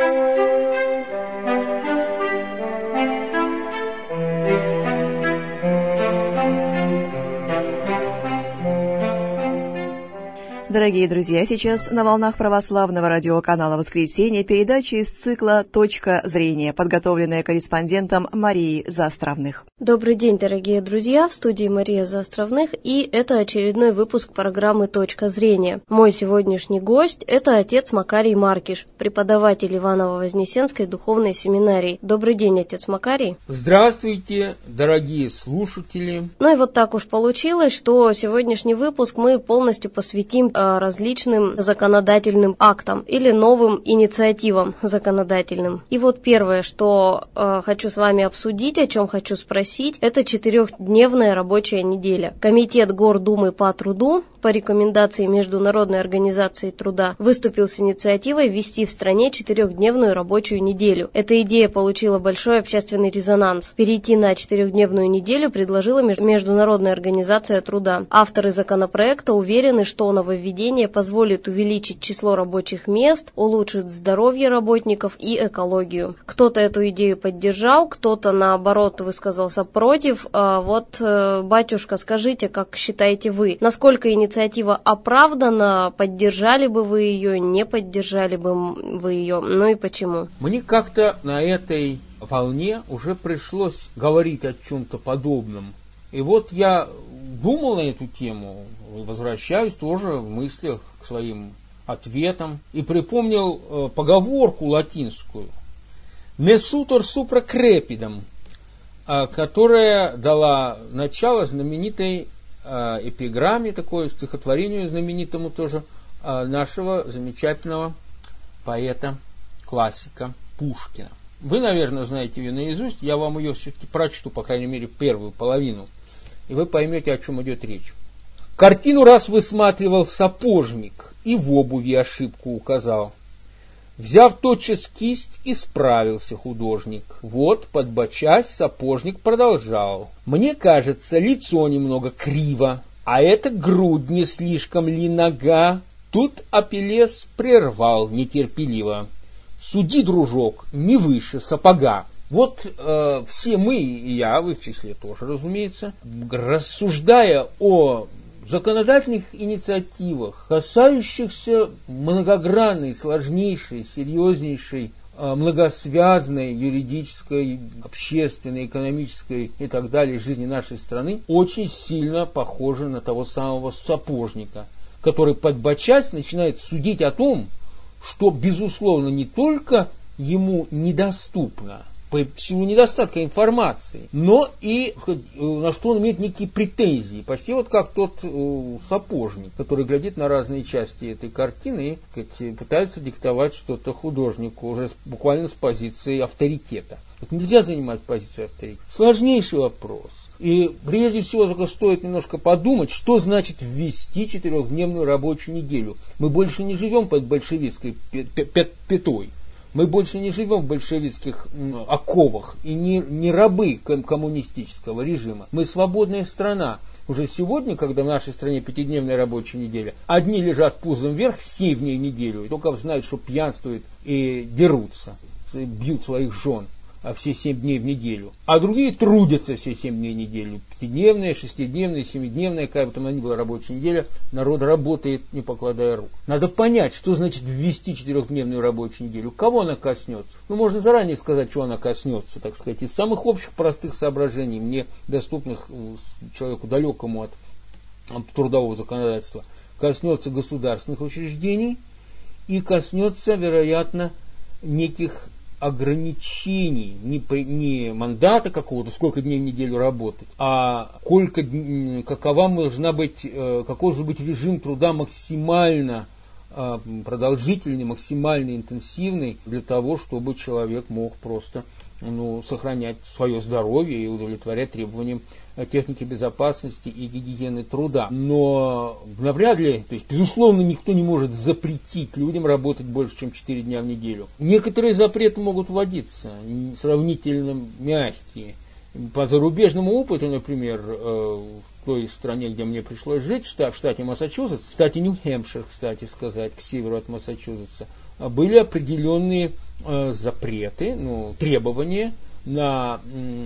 Дорогие друзья, сейчас на волнах православного радиоканала «Воскресенье» передача из цикла «Точка зрения», подготовленная корреспондентом Марией Заостровных. Добрый день, дорогие друзья, в студии Мария Заостровных, и это очередной выпуск программы «Точка зрения». Мой сегодняшний гость – это отец Макарий Маркиш, преподаватель Иваново-Вознесенской духовной семинарии. Добрый день, отец Макарий. Здравствуйте, дорогие слушатели. Ну и вот так уж получилось, что сегодняшний выпуск мы полностью посвятим различным законодательным актам или новым инициативам законодательным. И вот первое, что хочу с вами обсудить, о чем хочу спросить, это 4-дневная рабочая неделя. Комитет Гордумы по труду по рекомендации Международной организации труда выступил с инициативой ввести в стране 4-дневную рабочую неделю. Эта идея получила большой общественный резонанс. Перейти на 4-дневную неделю предложила Международная организация труда. Авторы законопроекта уверены, что нововведение позволит увеличить число рабочих мест, улучшит здоровье работников и экологию. Кто-то эту идею поддержал, кто-то, наоборот, высказался против. Батюшка, скажите, как считаете вы, насколько инициатива оправдана, поддержали бы вы ее, не поддержали бы вы ее, ну и почему? Мне как-то на этой волне уже пришлось говорить о чем-то подобном. И вот я думал на эту тему, возвращаюсь тоже в мыслях к своим ответам и припомнил поговорку латинскую «ne sutor supra crepidam», которая дала начало знаменитой эпиграмме, такое стихотворению знаменитому тоже нашего замечательного поэта, классика Пушкина. Вы, наверное, знаете ее наизусть, я вам ее все-таки прочту, по крайней мере, первую половину, и вы поймете, о чем идет речь. Картину раз высматривал сапожник и в обуви ошибку указал. Взяв тотчас кисть, исправился художник. Вот, подбочась, сапожник продолжал. Мне кажется, лицо немного криво, а это грудь не слишком ли нога? Тут Апеллес прервал нетерпеливо. Суди, дружок, не выше сапога. Вот все мы, и я, вы в числе тоже, разумеется, рассуждая о законодательных инициативах, касающихся многогранной, сложнейшей, серьезнейшей, многосвязанной юридической, общественной, экономической и так далее жизни нашей страны, очень сильно похожи на того самого сапожника, который, подбочась, начинает судить о том, что, безусловно, не только ему недоступно, по силу недостатка информации, но и на что он имеет некие претензии, почти вот как тот сапожник, который глядит на разные части этой картины и пытается диктовать что-то художнику уже буквально с позиции авторитета. Вот нельзя занимать позицию авторитета. Сложнейший вопрос. И прежде всего только стоит немножко подумать, что значит ввести 4-дневную рабочую неделю. Мы больше не живем под большевистской пятой. Мы больше не живем в большевистских оковах и не рабы коммунистического режима. Мы свободная страна. Уже сегодня, когда в нашей стране 5-дневная рабочая неделя, одни лежат пузом вверх 7 дней в неделю, и только знают, что пьянствуют и дерутся, бьют своих жен все 7 дней в неделю. А другие трудятся все 7 дней в неделю. 5-дневная, 6-дневная, 7-дневная, какая бы там ни была рабочая неделя, народ работает, не покладая рук. Надо понять, что значит ввести 4-дневную рабочую неделю. Кого она коснется? Ну, можно заранее сказать, что она коснется, так сказать, из самых общих простых соображений, мне доступных человеку далекому от трудового законодательства. Коснется государственных учреждений и коснется, вероятно, неких ограничений, не мандата какого-то, сколько дней в неделю работать, а какой должен быть режим труда максимально продолжительный, максимально интенсивный, для того, чтобы человек мог просто сохранять свое здоровье и удовлетворять требованиям техники безопасности и гигиены труда. Но навряд ли, то есть, безусловно, никто не может запретить людям работать больше, чем 4 дня в неделю. Некоторые запреты могут вводиться, сравнительно мягкие. По зарубежному опыту, например, в той стране, где мне пришлось жить, в штате Массачусетс, в штате Нью-Хэмпшир, кстати сказать, к северу от Массачусетса, были определенные запреты, требования на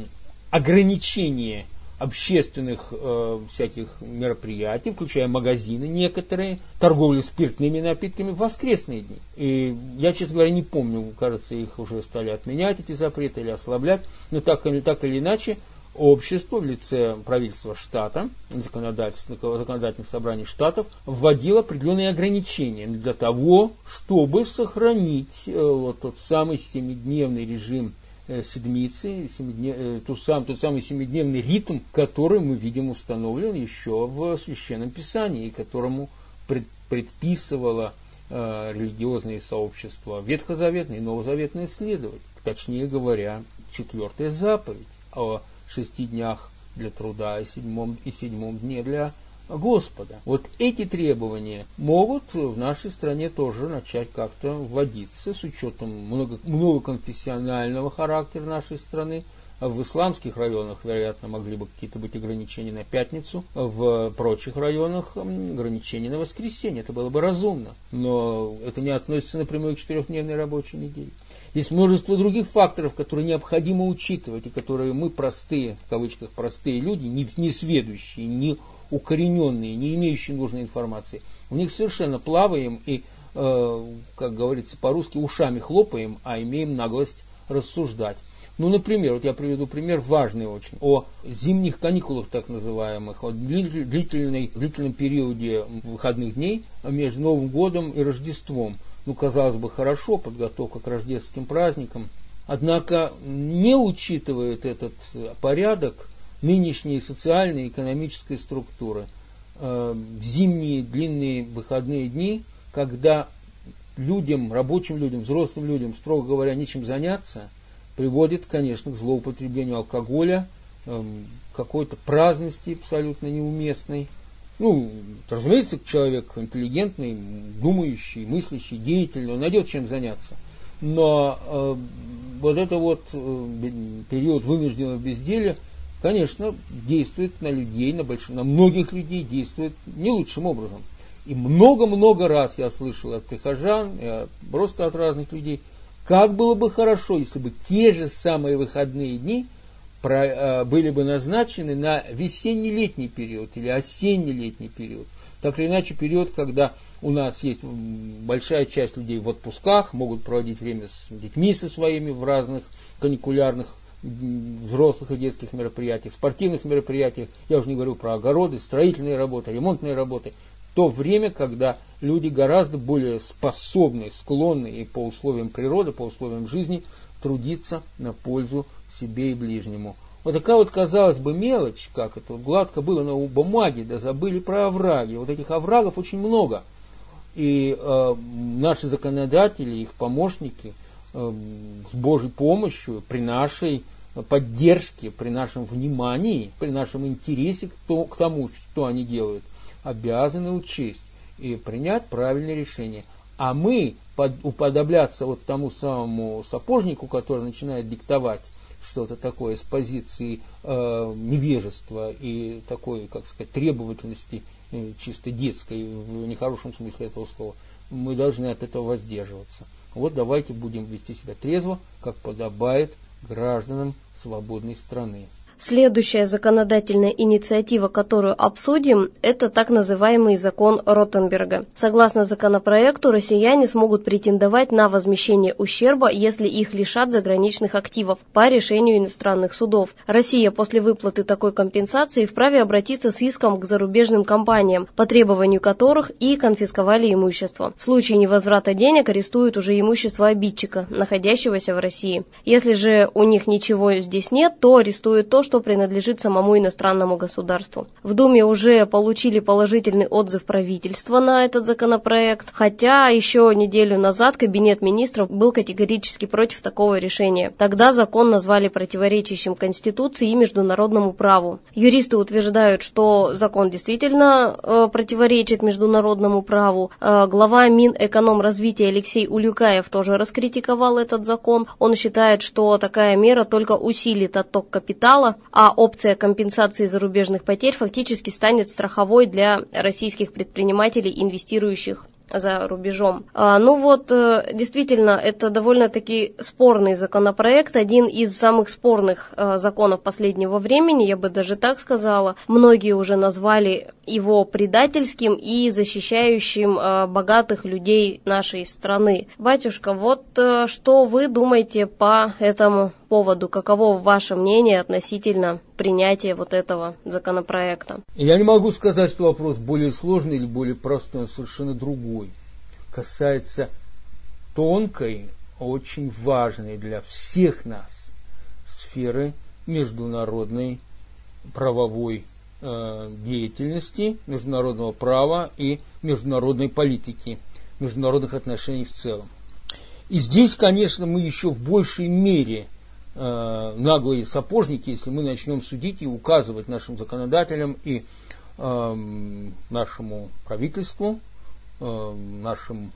ограничение общественных всяких мероприятий, включая магазины некоторые, торговлю спиртными напитками в воскресные дни. И я, честно говоря, не помню, кажется, их уже стали отменять, эти запреты, или ослаблять, но так или иначе, общество в лице правительства штата, законодательных собраний штатов, вводило определенные ограничения для того, чтобы сохранить тот самый 7-дневный режим седмицы, тот самый 7-дневный ритм, который мы видим установлен еще в Священном Писании, и которому предписывало религиозные сообщества ветхозаветные и новозаветные следовать. Точнее говоря, 4-я заповедь о 6 днях для труда и 7 дне для Господа. Вот эти требования могут в нашей стране тоже начать как-то вводиться с учетом многоконфессионального характера нашей страны. В исламских районах, вероятно, могли бы какие-то быть ограничения на пятницу, в прочих районах ограничения на воскресенье. Это было бы разумно, но это не относится напрямую к 4-дневной рабочей неделе. Есть множество других факторов, которые необходимо учитывать, и которые мы простые, в кавычках, простые люди, не сведущие, не укорененные, не имеющие нужной информации, у них совершенно плаваем и, как говорится по-русски, ушами хлопаем, а имеем наглость рассуждать. Например, я приведу пример важный очень, о зимних каникулах так называемых, о длительном периоде выходных дней между Новым годом и Рождеством. Казалось бы, хорошо, подготовка к рождественским праздникам, однако не учитывает этот порядок нынешней социальной и экономической структуры. В зимние длинные выходные дни, когда рабочим людям, взрослым людям, строго говоря, нечем заняться, приводит, конечно, к злоупотреблению алкоголя, какой-то праздности абсолютно неуместной. Разумеется, человек интеллигентный, думающий, мыслящий, деятельный, он найдет чем заняться. Но период вынужденного безделия, конечно, действует на людей, на многих людей действует не лучшим образом. И много-много раз я слышал от прихожан, просто от разных людей, как было бы хорошо, если бы те же самые выходные дни были бы назначены на весенне-летний период или осенне-летний период. Так или иначе, период, когда у нас есть большая часть людей в отпусках, могут проводить время с детьми со своими в разных каникулярных взрослых и детских мероприятиях, спортивных мероприятиях, я уже не говорю про огороды, строительные работы, ремонтные работы, то время, когда люди гораздо более способны, склонны и по условиям природы, по условиям жизни трудиться на пользу себе и ближнему. Вот такая казалось бы, мелочь, как это гладко было на бумаге, да забыли про овраги. Вот этих оврагов очень много. И наши законодатели, их помощники, с Божьей помощью, при нашей поддержке, при нашем внимании, при нашем интересе к тому, что они делают, обязаны учесть и принять правильное решение. А мы уподобляться тому самому сапожнику, который начинает диктовать что-то такое с позиции невежества и такой, как сказать, требовательности чисто детской, в нехорошем смысле этого слова, мы должны от этого воздерживаться. Давайте будем вести себя трезво, как подобает гражданам свободной страны. Следующая законодательная инициатива, которую обсудим, это так называемый закон Ротенберга. Согласно законопроекту, россияне смогут претендовать на возмещение ущерба, если их лишат заграничных активов по решению иностранных судов. Россия после выплаты такой компенсации вправе обратиться с иском к зарубежным компаниям, по требованию которых и конфисковали имущество. В случае невозврата денег арестуют уже имущество обидчика, находящегося в России. Если же у них ничего здесь нет, то арестуют то, что принадлежит самому иностранному государству. В Думе уже получили положительный отзыв правительства на этот законопроект, хотя еще неделю назад Кабинет министров был категорически против такого решения. Тогда закон назвали противоречащим Конституции и международному праву. Юристы утверждают, что закон действительно противоречит международному праву. Глава Минэкономразвития Алексей Улюкаев тоже раскритиковал этот закон. Он считает, что такая мера только усилит отток капитала, а опция компенсации зарубежных потерь фактически станет страховой для российских предпринимателей, инвестирующих за рубежом. Действительно, это довольно-таки спорный законопроект, один из самых спорных законов последнего времени, я бы даже так сказала. Многие уже назвали его предательским и защищающим богатых людей нашей страны. Батюшка, что вы думаете по этому поводу? Каково ваше мнение относительно принятия этого законопроекта? Я не могу сказать, что вопрос более сложный или более простой, он совершенно другой. Касается тонкой, очень важной для всех нас сферы международной правовой деятельности, международного права и международной политики, международных отношений в целом. И здесь, конечно, мы еще в большей мере наглые сапожники, если мы начнем судить и указывать нашим законодателям и нашему правительству, нашим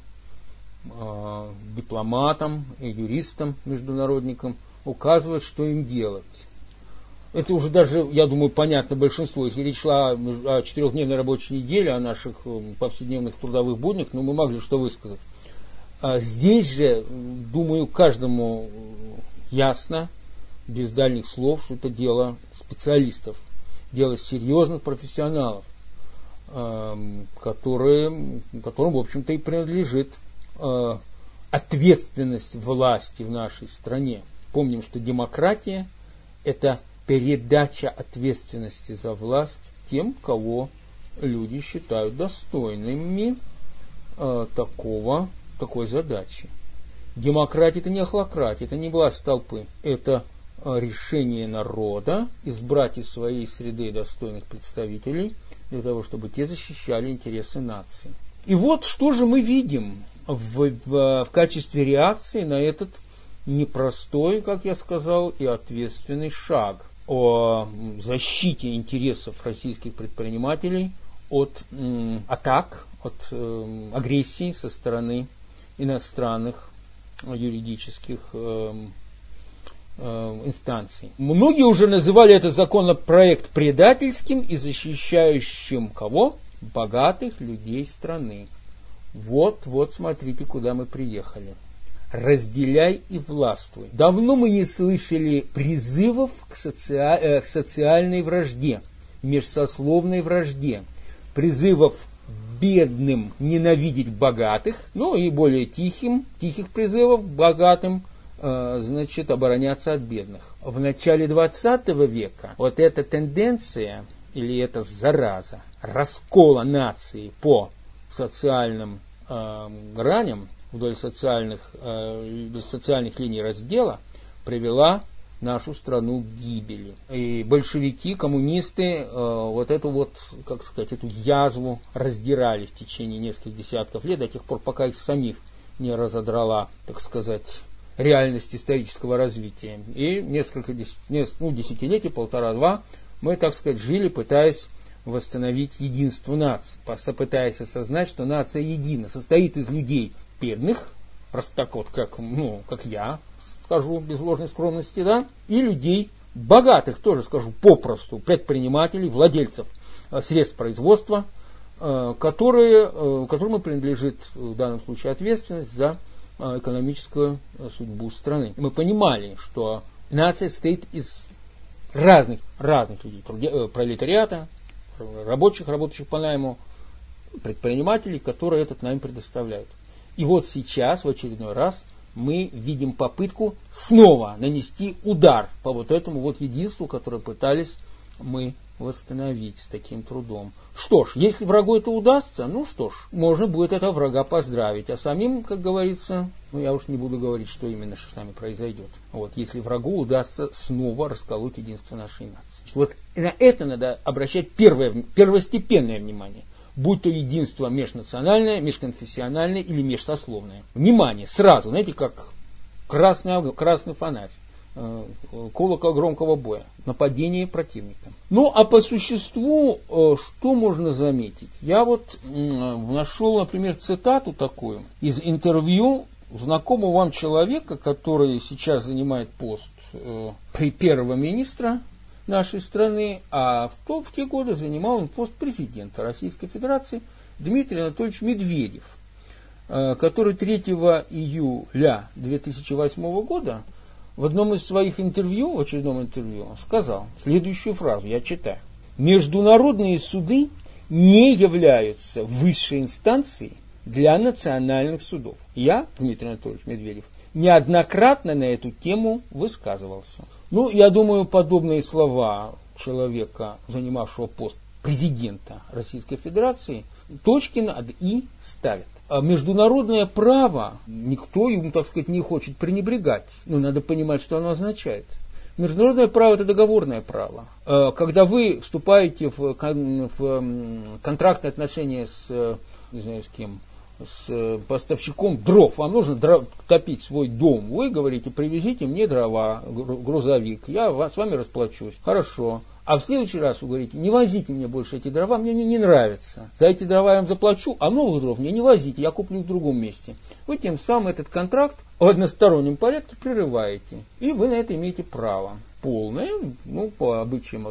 дипломатам и юристам, международникам, указывать, что им делать. Это уже даже, я думаю, понятно большинству. Если речь шла о 4-дневной рабочей неделе, о наших повседневных трудовых буднях, мы могли что высказать. А здесь же, думаю, каждому ясно, без дальних слов, что это дело специалистов, дело серьезных профессионалов, которым, в общем-то, и принадлежит ответственность власти в нашей стране. Помним, что демократия – это передача ответственности за власть тем, кого люди считают достойными такой задачи. Демократия – это не охлократия, это не власть толпы, это решение народа избрать из своей среды достойных представителей для того, чтобы те защищали интересы нации. И вот что же мы видим в качестве реакции на этот непростой, как я сказал, и ответственный шаг о защите интересов российских предпринимателей от атак, от агрессии со стороны иностранных юридических инстанций. Многие уже называли этот законопроект предательским и защищающим кого? Богатых людей страны. Вот смотрите, куда мы приехали. Разделяй и властвуй. Давно мы не слышали призывов к социальной вражде, межсословной вражде, призывов бедным ненавидеть богатых, и более тихих призывов богатым, обороняться от бедных. В начале 20 века вот эта тенденция, или эта зараза раскола нации по социальным граням, вдоль социальных линий раздела, привела нашу страну к гибели. И большевики, коммунисты эту язву раздирали в течение нескольких десятков лет, до тех пор, пока их самих не разодрала, реальность исторического развития. И несколько десятилетий, полтора-два, мы, жили, пытаясь восстановить единство нации, пытаясь осознать, что нация едина, состоит из людей бедных, простакот, как я скажу без ложной скромности, и людей богатых, тоже скажу попросту, предпринимателей, владельцев средств производства, которым принадлежит в данном случае ответственность за экономическую судьбу страны. Мы понимали, что нация состоит из разных людей, пролетариата, рабочих, работающих по найму, предпринимателей, которые этот найм предоставляют. И вот сейчас, в очередной раз, мы видим попытку снова нанести удар по этому единству, которое пытались мы восстановить с таким трудом. Что ж, если врагу это удастся, можно будет этого врага поздравить. А самим, как говорится, я уж не буду говорить, что именно с нами произойдет. Если врагу удастся снова расколоть единство нашей нации. На это надо обращать первостепенное внимание. Будь то единство межнациональное, межконфессиональное или межсословное. Внимание, сразу, знаете, как красный фонарь. Колокол громкого боя, нападение противника. А по существу, что можно заметить? Я нашел, например, цитату такую из интервью знакомого вам человека, который сейчас занимает пост первого министра нашей страны, а в те годы занимал он пост президента Российской Федерации, Дмитрий Анатольевич Медведев. который 3 июля 2008 года в одном из своих интервью, в очередном интервью, сказал следующую фразу, я читаю. «Международные суды не являются высшей инстанцией для национальных судов». Я, Дмитрий Анатольевич Медведев, неоднократно на эту тему высказывался. Ну, я думаю, подобные слова человека, занимавшего пост президента Российской Федерации, точки над «и» ставят. А международное право никто ему, так сказать, не хочет пренебрегать. Но надо понимать, что оно означает. Международное право – это договорное право. Когда вы вступаете в контрактные отношения с, не знаю, с кем, с поставщиком дров, вам нужно топить свой дом, вы говорите, привезите мне дрова, грузовик, я с вами расплачусь. Хорошо. А в следующий раз вы говорите, не возите мне больше эти дрова, мне они не нравятся. За эти дрова я вам заплачу, а новых дров мне не возите, я куплю их в другом месте. Вы тем самым этот контракт в одностороннем порядке прерываете. И вы на это имеете право. Полное, ну, по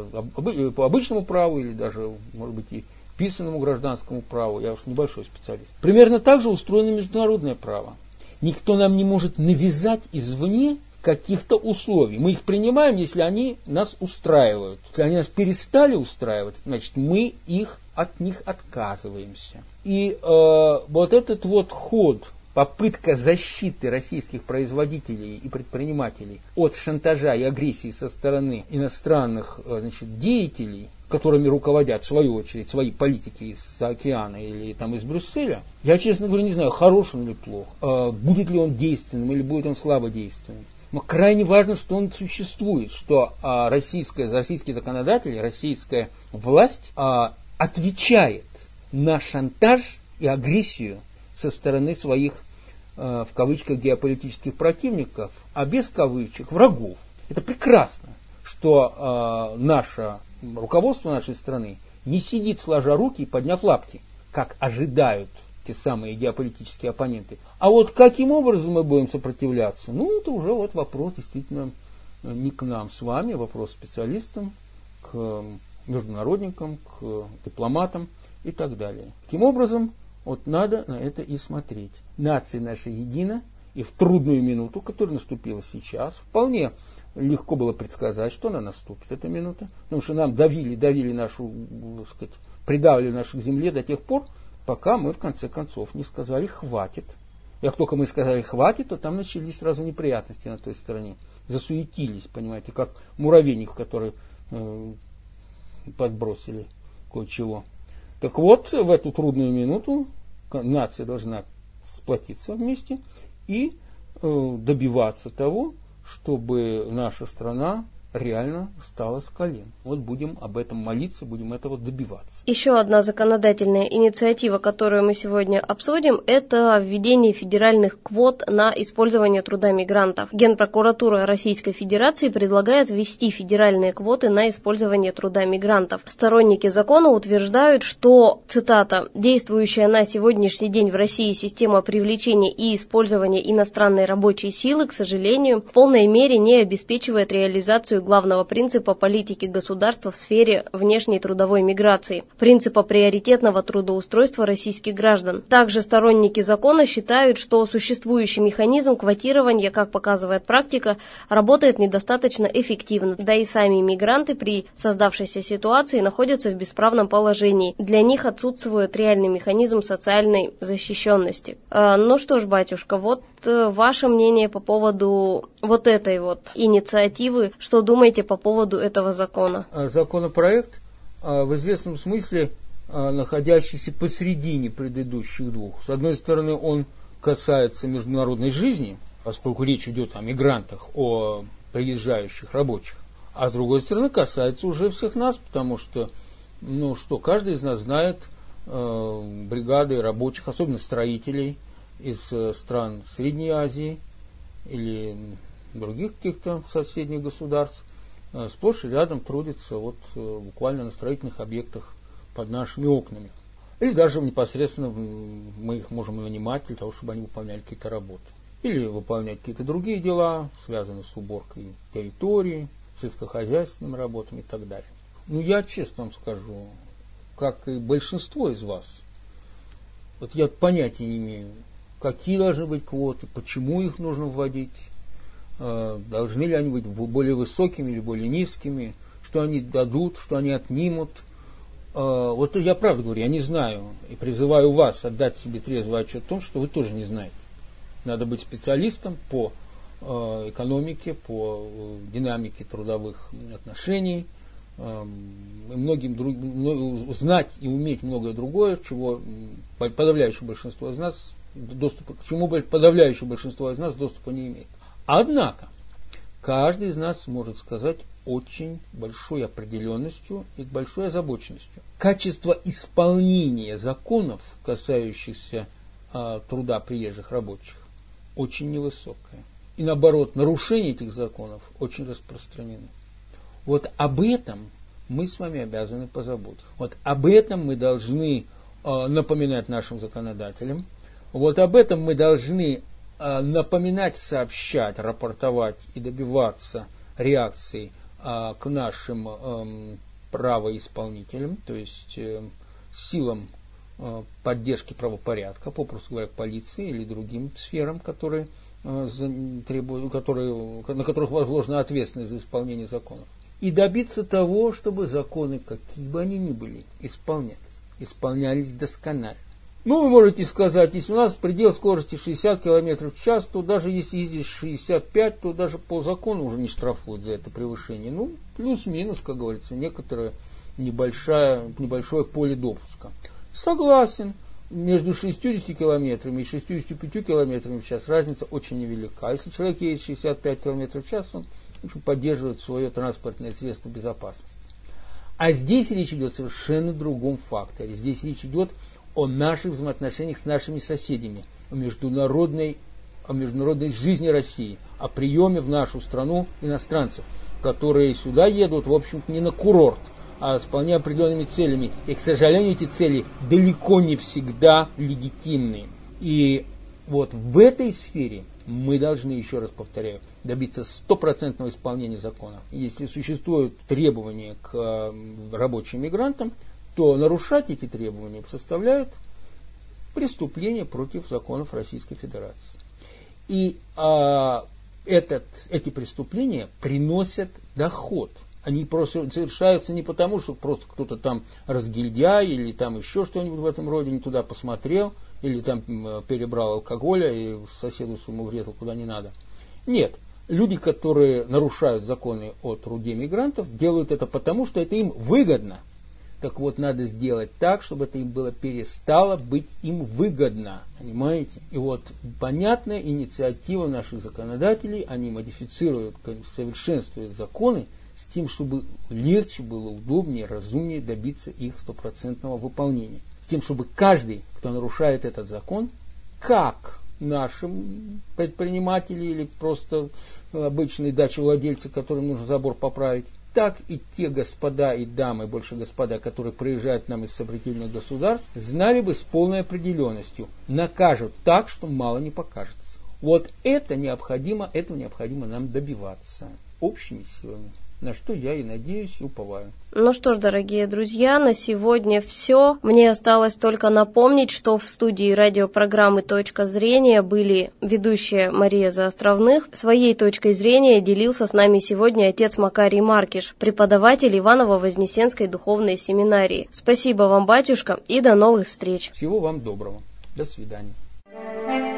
обычному праву или даже, может быть, и писанному гражданскому праву. Я уж небольшой специалист. Примерно так же устроено международное право. Никто нам не может навязать извне каких-то условий. Мы их принимаем, если они нас устраивают. Если они нас перестали устраивать, значит, мы от них отказываемся. И вот этот вот ход, попытка защиты российских производителей и предпринимателей от шантажа и агрессии со стороны иностранных, значит, деятелей, которыми руководят, в свою очередь, свои политики из-за океана или там из Брюсселя, я, честно говоря, не знаю, хорош он или плох, будет ли он действенным или будет он слабо действенным. Но крайне важно, что он существует, что российские законодатели, российская власть отвечает на шантаж и агрессию со стороны своих, в кавычках, геополитических противников, а без кавычек, врагов. Это прекрасно, что наше руководство нашей страны не сидит сложа руки и подняв лапти, как ожидают те самые геополитические оппоненты. А вот каким образом мы будем сопротивляться, ну, это уже вот вопрос действительно не к нам с вами, вопрос специалистам, к международникам, к дипломатам и так далее. Таким образом, вот надо на это и смотреть. Нация наша едина, и в трудную минуту, которая наступила сейчас, вполне легко было предсказать, что она наступит, эта минута, потому что нам давили нашу, так сказать, придавливали нашу к земле до тех пор, пока мы в конце концов не сказали «хватит». И как только мы сказали «хватит», то там начались сразу неприятности на той стороне. Засуетились, понимаете, как муравейник, который подбросили кое-чего. Так вот, в эту трудную минуту нация должна сплотиться вместе и добиваться того, чтобы наша страна реально встала с колен. Вот будем об этом молиться, будем этого добиваться. Еще одна законодательная инициатива, которую мы сегодня обсудим, это введение федеральных квот на использование труда мигрантов. Генпрокуратура Российской Федерации предлагает ввести федеральные квоты на использование труда мигрантов. Сторонники закона утверждают, что, цитата, «действующая на сегодняшний день в России система привлечения и использования иностранной рабочей силы, к сожалению, в полной мере не обеспечивает реализацию главного принципа политики государства в сфере внешней трудовой миграции, принципа приоритетного трудоустройства российских граждан». Также сторонники закона считают, что существующий механизм квотирования, как показывает практика, работает недостаточно эффективно, да и сами мигранты при создавшейся ситуации находятся в бесправном положении. Для них отсутствует реальный механизм социальной защищенности. Ну что ж, батюшка, вот ваше мнение по поводу вот этой вот инициативы, что думаете по поводу этого закона? Законопроект в известном смысле находящийся посредине предыдущих двух. С одной стороны, он касается международной жизни, поскольку речь идет о мигрантах, о приезжающих рабочих, а с другой стороны, касается уже всех нас, потому что, ну что, каждый из нас знает бригады рабочих, особенно строителей из стран Средней Азии или других каких-то соседних государств, сплошь и рядом трудятся вот буквально на строительных объектах под нашими окнами. Или даже непосредственно мы их можем нанимать для того, чтобы они выполняли какие-то работы. Или выполнять какие-то другие дела, связанные с уборкой территории, сельскохозяйственными работами и так далее. Ну, я честно вам скажу, как и большинство из вас, вот я понятия не имею, какие должны быть квоты, почему их нужно вводить, должны ли они быть более высокими или более низкими, что они дадут, что они отнимут. Вот я правду говорю, я не знаю, и призываю вас отдать себе трезвый отчет о том, что вы тоже не знаете. Надо быть специалистом по экономике, по динамике трудовых отношений, знать и уметь многое другое, чего подавляющее большинство из нас к чему подавляющее большинство из нас доступа не имеет. Однако, каждый из нас может сказать очень большой определенностью и большой озабоченностью. Качество исполнения законов, касающихся труда приезжих рабочих, очень невысокое. И наоборот, нарушение этих законов очень распространены. Вот об этом мы с вами обязаны позаботиться. Вот об этом мы должны напоминать нашим законодателям. Вот об этом мы должны напоминать, сообщать, рапортовать и добиваться реакции к нашим правоисполнителям, то есть силам поддержки правопорядка, попросту говоря, полиции или другим сферам, на которых возложена ответственность за исполнение законов. И добиться того, чтобы законы, какие бы они ни были, исполнялись досконально. Ну, вы можете сказать, если у нас предел скорости 60 км в час, то даже если ездишь 65, то даже по закону уже не штрафуют за это превышение. Ну, плюс-минус, как говорится, некоторое небольшое поле допуска. Согласен, между 60 километрами и 65 километрами в час разница очень невелика. Если человек едет 65 км в час, он поддерживает свое транспортное средство безопасности. А здесь речь идет о совершенно другом факторе. Здесь речь идет о наших взаимоотношениях с нашими соседями, о международной жизни России, о приеме в нашу страну иностранцев, которые сюда едут, в общем-то, не на курорт, а с вполне определенными целями. И, к сожалению, эти цели далеко не всегда легитимны. И вот в этой сфере мы должны, еще раз повторяю, добиться 100% исполнения закона. Если существуют требования к рабочим мигрантам, то нарушать эти требования составляют преступление против законов Российской Федерации. И эти преступления приносят доход. Они просто совершаются не потому, что просто кто-то там разгильдяй или там еще что-нибудь в этом роде не туда посмотрел, или там перебрал алкоголя и соседу своему врезал куда не надо. Нет. Люди, которые нарушают законы о труде мигрантов, делают это потому, что это им выгодно. Так вот, надо сделать так, чтобы это им перестало быть им выгодно. Понимаете? И вот понятная инициатива наших законодателей, они модифицируют, совершенствуют законы с тем, чтобы легче было, удобнее, разумнее добиться их 100% выполнения. С тем, чтобы каждый, кто нарушает этот закон, как наши предприниматели или просто обычные дачевладельцы, которым нужно забор поправить, так и те господа и дамы, больше господа, которые приезжают к нам из сопредельных государств, знали бы с полной определенностью, накажут так, что мало не покажется. Вот этого необходимо нам добиваться общими силами, на что я и надеюсь и уповаю. Ну что ж, дорогие друзья, на сегодня все. Мне осталось только напомнить, что в студии радиопрограммы «Точка зрения» были ведущая Мария Заостровных. Своей точкой зрения делился с нами сегодня отец Макарий Маркиш, преподаватель Иваново-Вознесенской духовной семинарии. Спасибо вам, батюшка, и до новых встреч. Всего вам доброго. До свидания.